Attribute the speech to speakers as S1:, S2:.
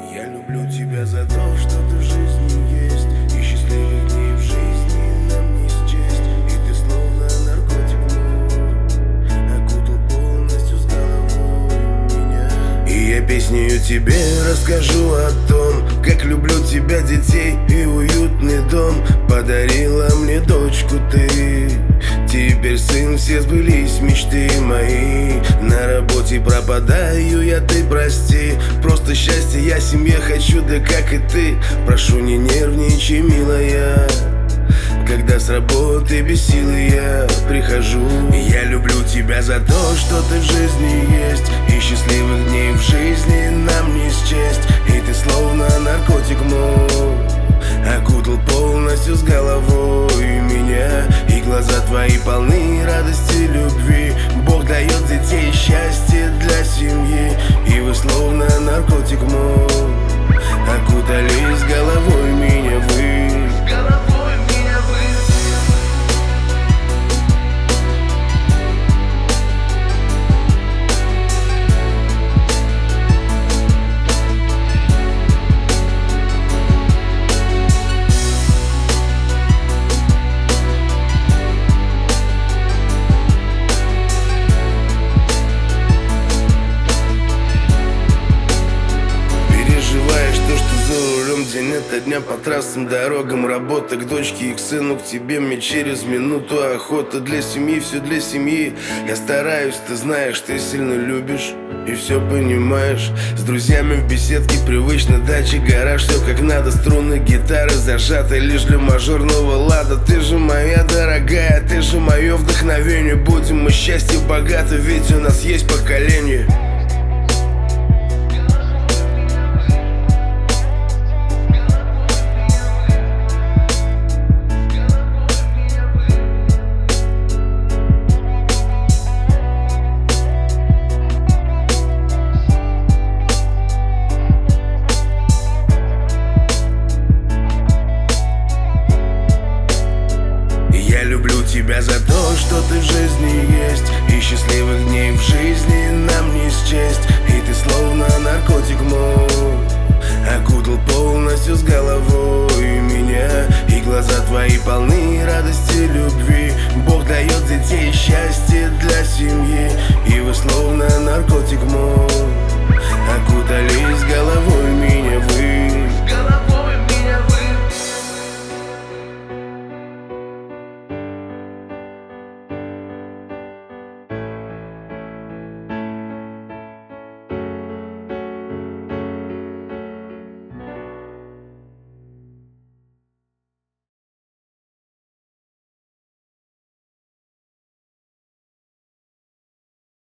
S1: Я люблю тебя за то, что ты в жизни есть, и счастливых дней в жизни нам не счесть. И ты словно наркотик мой, окутал полностью с головой меня. И я песнею тебе расскажу о том, как люблю тебя, детей и уютный дом. Подарила мне дочку ты, теперь сын, все сбылись мечты мои. На работе пропадаю я, ты прости. Просто счастье я семье хочу, да как и ты. Прошу, не нервничай, милая, когда с работы без силы я прихожу. Я люблю тебя за то, что ты в жизни есть, и счастливых дней в жизни нам не счесть. И ты словно наркотик мой, окутал полностью с головой меня. И глаза твои полны радости, любви. Бог дает детей, счастье для семьи. И вы словно наркотик мой, окутали с головой меня вы. День ото дня по трассам, дорогам, работа к дочке и к сыну, к тебе мне через минуту. Охота для семьи, все для семьи. Я стараюсь, ты знаешь, ты сильно любишь и все понимаешь. С друзьями в беседке, привычно дача, гараж, все как надо. Струны гитары зажаты лишь для мажорного лада. Ты же моя дорогая, ты же мое вдохновение. Будем мы счастье богаты, ведь у нас есть поколение. Я люблю тебя за то, что ты в жизни есть, и счастливых дней в жизни нам не счесть. И ты словно наркотик мой, окутал полностью с головой меня.